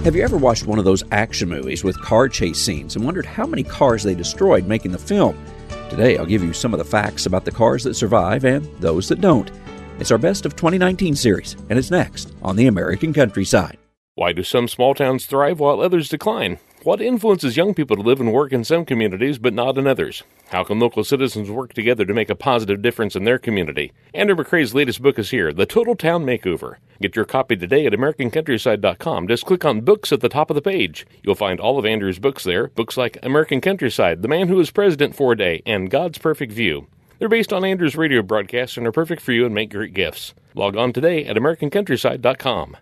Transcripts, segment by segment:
Have you ever watched one of those action movies with car chase scenes and wondered how many cars they destroyed making the film? Today, I'll give you some of the facts about the cars that survive and those that don't. It's our Best of 2019 series, and it's next on the American Countryside. Why do some small towns thrive while others decline? What influences young people to live and work in some communities but not in others? How can local citizens work together to make a positive difference in their community? Andrew McCrae's latest book is here, The Total Town Makeover. Get your copy today at AmericanCountryside.com. Just click on Books at the top of the page. You'll find all of Andrew's books there, books like American Countryside, The Man Who Was President for a Day, and God's Perfect View. They're based on Andrew's radio broadcasts and are perfect for you and make great gifts. Log on today at AmericanCountryside.com.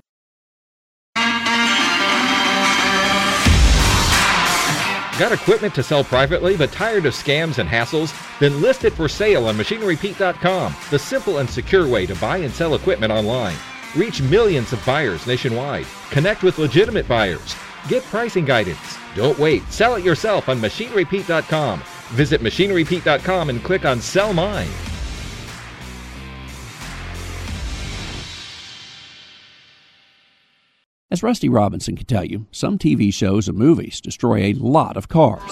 Got equipment to sell privately but tired of scams and hassles? Then list it for sale on MachineryPete.com, the simple and secure way to buy and sell equipment online. Reach millions of buyers nationwide. Connect with legitimate buyers. Get pricing guidance. Don't wait. Sell it yourself on MachineryPete.com. Visit MachineryPete.com and click on Sell Mine. As Rusty Robinson can tell you, some TV shows and movies destroy a lot of cars.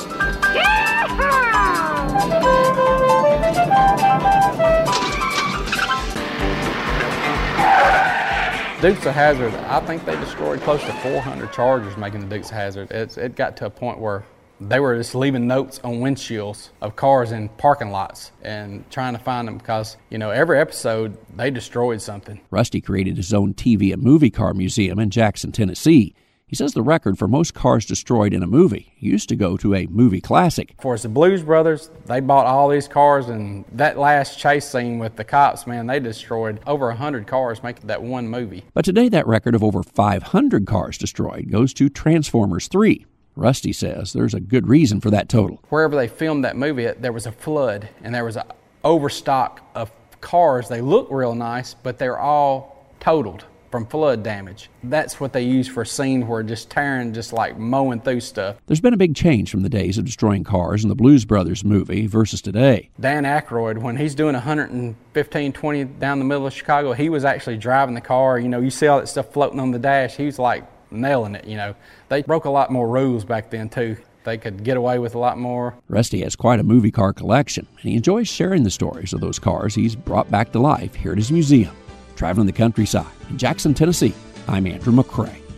Dukes of Hazzard, I think they destroyed close to 400 Chargers making the Dukes of Hazzard. It got to a point where they were just leaving notes on windshields of cars in parking lots and trying to find them because, every episode they destroyed something. Rusty created his own TV and movie car museum in Jackson, Tennessee. He says the record for most cars destroyed in a movie used to go to a movie classic. For the Blues Brothers, they bought all these cars, and that last chase scene with the cops, man, they destroyed over 100 cars making that one movie. But today that record of over 500 cars destroyed goes to Transformers 3. Rusty says there's a good reason for that total. Wherever they filmed that movie, there was a flood, and there was an overstock of cars. They look real nice, but they're all totaled from flood damage. That's what they use for a scene where just tearing, just like mowing through stuff. There's been a big change from the days of destroying cars in the Blues Brothers movie versus today. Dan Aykroyd, when he's doing 115, 20 down the middle of Chicago, he was actually driving the car. You see all that stuff floating on the dash. He was like nailing it, They broke a lot more rules back then, too. They could get away with a lot more. Rusty has quite a movie car collection, and he enjoys sharing the stories of those cars he's brought back to life here at his museum. Traveling the countryside in Jackson, Tennessee, I'm Andrew McCrae.